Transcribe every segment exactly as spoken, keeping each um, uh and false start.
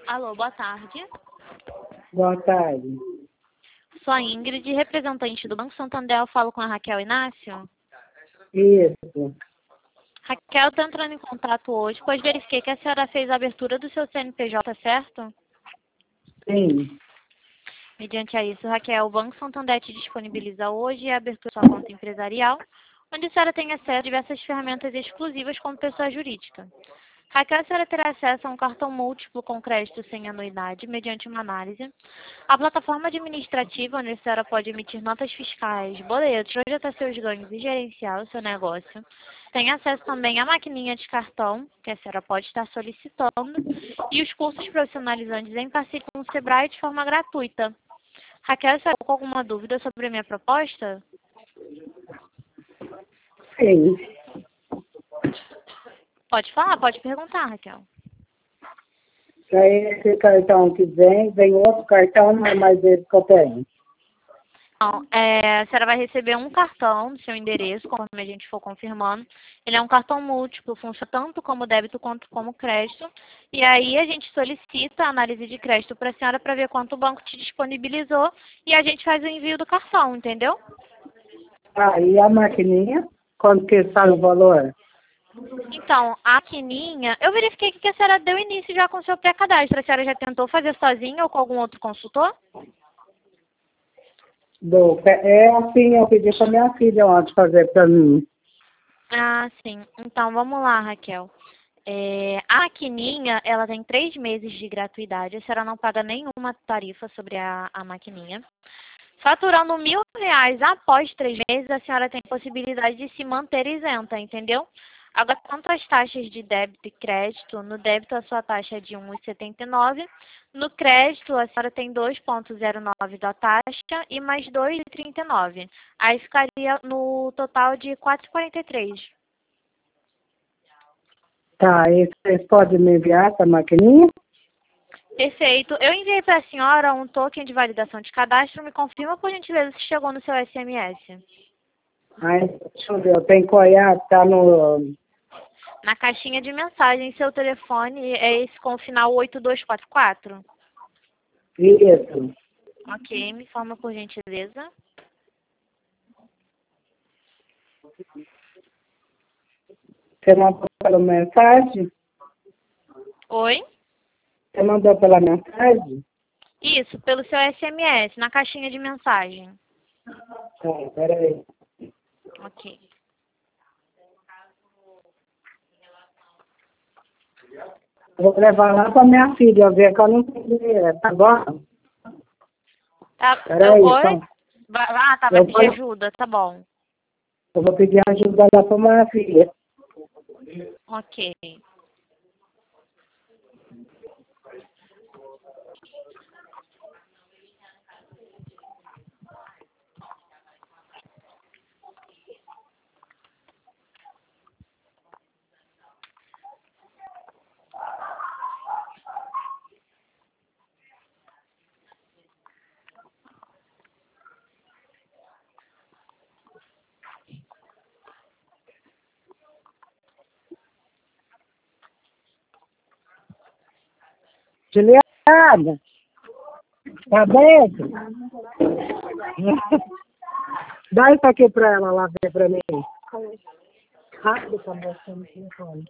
Alô, boa tarde. Boa tarde. Sou a Ingrid, representante do Banco Santander. Eu falo com a Raquel Inácio. Isso. Raquel, estou entrando em contato hoje, pois verifiquei que a senhora fez a abertura do seu C N P J, certo? Sim. Mediante a isso, Raquel, o Banco Santander te disponibiliza hoje a abertura da sua conta empresarial, onde a senhora tem acesso a diversas ferramentas exclusivas como pessoa jurídica. Raquel, a senhora terá acesso a um cartão múltiplo com crédito sem anuidade, mediante uma análise. A plataforma administrativa, onde a senhora pode emitir notas fiscais, boletos, projetar seus ganhos e gerenciar o seu negócio. Tem acesso também à maquininha de cartão, que a senhora pode estar solicitando, e os cursos profissionalizantes em parceria com o Sebrae de forma gratuita. Raquel, a senhora tem alguma dúvida sobre a minha proposta? Sim. Pode falar, pode perguntar, Raquel. Aí esse cartão que vem, vem outro cartão, não é mais esse que eu tenho. Então, é, a senhora vai receber um cartão do seu endereço, conforme a gente for confirmando. Ele é um cartão múltiplo, funciona tanto como débito quanto como crédito. E aí a gente solicita a análise de crédito para a senhora para ver quanto o banco te disponibilizou e a gente faz o envio do cartão, entendeu? Ah, e a maquininha? Quanto que sai o valor? Então, a maquininha, eu verifiquei que a senhora deu início já com o seu pré-cadastro. A senhora já tentou fazer sozinha ou com algum outro consultor? Do, é assim, eu pedi para minha filha ontem fazer para mim. Ah, sim. Então, vamos lá, Raquel. É, a maquininha, ela tem três meses de gratuidade. A senhora não paga nenhuma tarifa sobre a, a maquininha. Faturando mil reais após três meses, a senhora tem possibilidade de se manter isenta, entendeu? Agora, quanto às taxas de débito e crédito, no débito a sua taxa é de um vírgula setenta e nove, no crédito a senhora tem dois vírgula zero nove da taxa e mais dois vírgula trinta e nove. Aí ficaria no total de quatro vírgula quarenta e três. Tá, e vocês podem me enviar essa maquininha? Perfeito. Eu enviei para a senhora um token de validação de cadastro. Me confirma, por gentileza, se chegou no seu S M S. Aí, deixa eu ver, eu tenho que olhar, tá no... Na caixinha de mensagem, seu telefone é esse com o final oito dois quatro quatro? Isso. Ok, me informa, por gentileza. Você mandou pela mensagem? Oi? Você mandou pela mensagem? Isso, pelo seu S M S, na caixinha de mensagem. Tá, peraí. Ok. Vou levar lá para minha filha, ver que eu não tenho dinheiro, tá bom? Tá, Peraí, eu, oi? então. Vai- Ah, tá, vai Eu pedir vou, ajuda, tá bom. eu vou pedir ajuda lá para minha filha. Ok. Juliana, tá aberto? Dá isso aqui para ela lá ver para mim. Rápido, tá mostrando no telefone.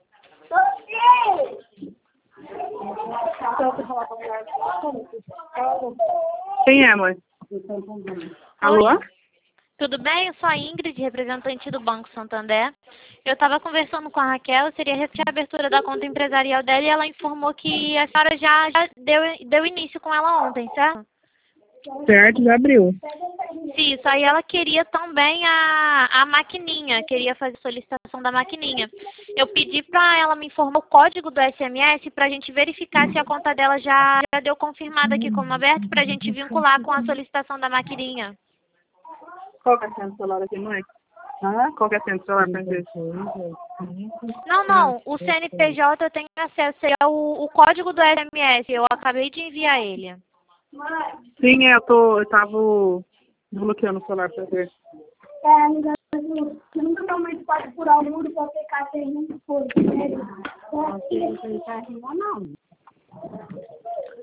Quem é, mãe? Alô? Oi, tudo bem? Eu sou a Ingrid, representante do Banco Santander. Eu estava conversando com a Raquel, seria referente à abertura da conta empresarial dela e ela informou que a senhora já, já deu, deu início com ela ontem, certo? Certo, já abriu. Sim, isso aí ela queria também a, a maquininha, queria fazer solicitação da maquininha. Eu pedi para ela me informar o código do S M S para a gente verificar se a conta dela já, já deu confirmada aqui como aberta para a gente vincular com a solicitação da maquininha. Qual que é a senha do celular aqui, mãe? Hã? Qual que é a senha do celular pra gente? Não, não, o C N P J eu tenho acesso ao o código do S M S, eu acabei de enviar ele. Sim, eu tô, eu tava bloqueando o celular pra ver. É, amiga, você nunca realmente pode furar o muro pra ficar sem um fogo, né? Não, não.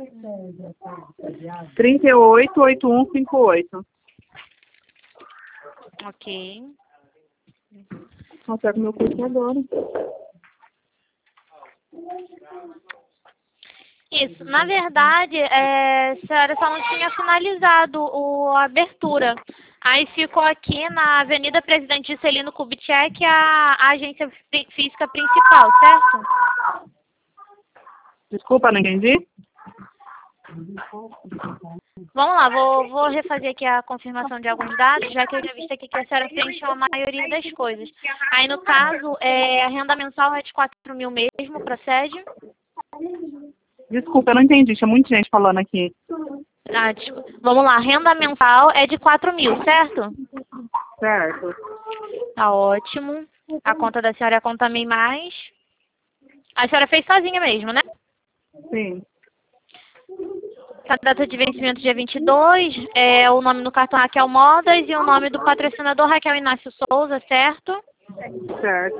trinta e oito, oitenta e um, cinquenta e oito. Ok. Nossa, é com o meu curso agora. Isso. Na verdade, é, a senhora só não tinha finalizado o, a abertura. Aí ficou aqui na Avenida Presidente Juscelino Kubitschek a, a agência fí- física principal, certo? Desculpa, não entendi? Vamos lá, vou, vou refazer aqui a confirmação de alguns dados, já que eu já vi aqui que a senhora preencheu a maioria das coisas. Aí, no caso, é, a renda mensal é de quatro mil mesmo, procede? Desculpa, eu não entendi. Tinha muita gente falando aqui. Ah, desculpa. Vamos lá, a renda mensal é de quatro mil, certo? Certo. Tá ótimo. A conta da senhora é a conta MEI mais. A senhora fez sozinha mesmo, né? Sim. A data de vencimento dia vinte e dois, é o nome no cartão Raquel Modas e o nome do patrocinador Raquel Inácio Souza, certo? Certo.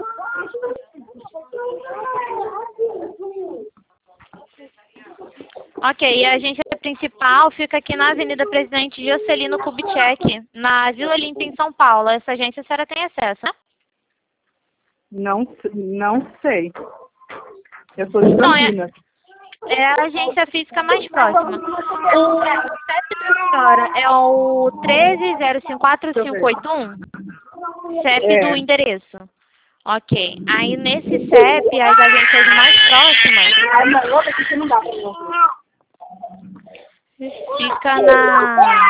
Ok, e a agência principal fica aqui na Avenida Presidente Juscelino Kubitschek, na Vila Olímpia, em São Paulo. Essa agência a senhora tem acesso, né? Não, não sei. Eu sou de Não, é, Campinas. é a agência física mais próxima. O C E P da senhora é o treze zero cinco quatro cinco oito um? C E P do É. endereço. Ok. Aí nesse C E P, as agências mais próximas Ah, não, outra aqui que não dá pra mim. fica na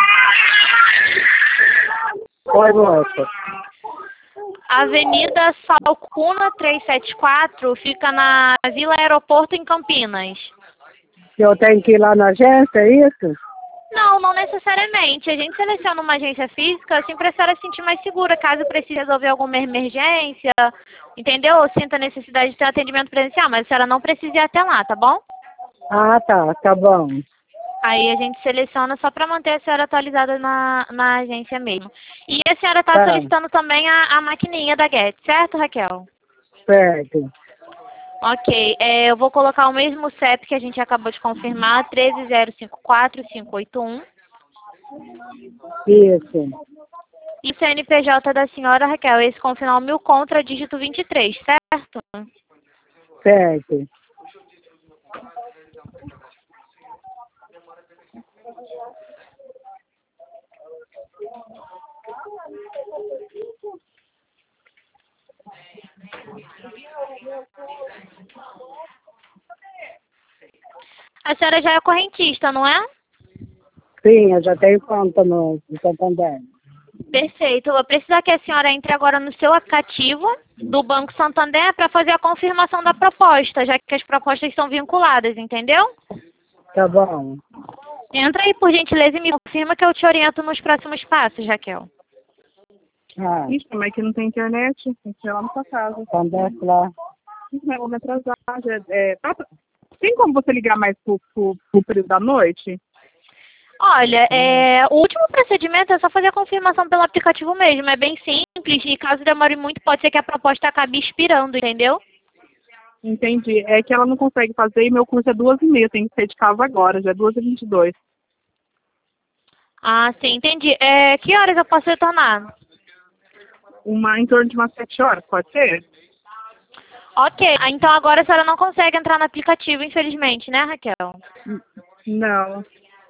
Oi, moça. Avenida Salcuna trezentos e setenta e quatro, fica na Vila Aeroporto, em Campinas. Eu tenho que ir lá na agência, é isso? Não, não necessariamente. A gente seleciona uma agência física assim para a senhora se sentir mais segura, caso precise resolver alguma emergência, entendeu? Ou sinta necessidade de ter atendimento presencial, mas a senhora não precisa ir até lá, tá bom? Ah, tá, tá bom. Aí a gente seleciona só para manter a senhora atualizada na, na agência mesmo. E a senhora está Tá. solicitando também a, a maquininha da Get, certo, Raquel? Certo. Ok, é, eu vou colocar o mesmo C E P que a gente acabou de confirmar, treze zero cinco quatro cinco oito um. Isso. E o C N P J da senhora, Raquel, esse com o final mil contra dígito vinte e três, certo? Certo. A senhora já é correntista, não é? Sim, eu já tenho conta no no Santander. Perfeito. Eu vou precisar que a senhora entre agora no seu aplicativo do Banco Santander para fazer a confirmação da proposta, já que as propostas estão vinculadas, entendeu? Tá bom. Entra aí, por gentileza, e me confirma que eu te oriento nos próximos passos, Raquel. Ah, Ixi, mas que não tem internet. Tem que ir lá na sua casa. então desce lá. Ixi, mas eu vou me atrasar. Já, é, tá- tem como você ligar mais pro, pro, pro período da noite? Olha, é, o último procedimento é só fazer a confirmação pelo aplicativo mesmo. É bem simples e caso demore muito, pode ser que a proposta acabe expirando, entendeu? Entendi. É que ela não consegue fazer e meu curso é duas e meia. Tem que sair de casa agora. Já é duas e vinte e dois. Ah, sim, entendi. É, que horas eu posso retornar? Uma, em torno de umas sete horas, pode ser? Ok, ah, então agora a senhora não consegue entrar no aplicativo, infelizmente, né, Raquel? Não.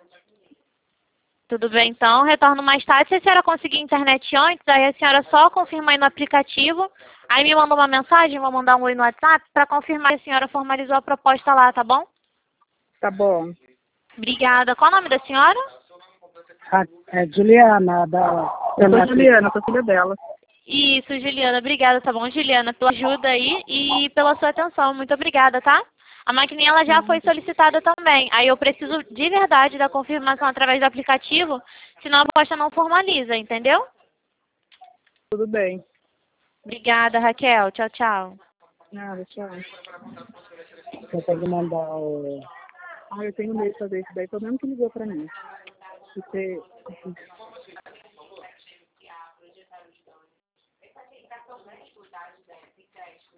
Tudo bem, então, retorno mais tarde. Se a senhora conseguir internet antes, aí a senhora só confirma aí no aplicativo, aí me manda uma mensagem, vou mandar um oi no WhatsApp, para confirmar que a senhora formalizou a proposta lá, tá bom? Tá bom. Obrigada. Qual o nome da senhora? Ah, é Juliana, da... Eu sou Juliana, sou filha dela. Isso, Juliana. Obrigada, tá bom, Juliana, pela ajuda aí e pela sua atenção. Muito obrigada, tá? A maquininha ela já foi solicitada também. Aí eu preciso de verdade da confirmação através do aplicativo, senão a proposta não formaliza, entendeu? Tudo bem. Obrigada, Raquel. Tchau, tchau. Nada, tchau. Você tem que mandar o... Ah, eu tenho medo de fazer isso daí. Foi mesmo que ligou pra mim. Você...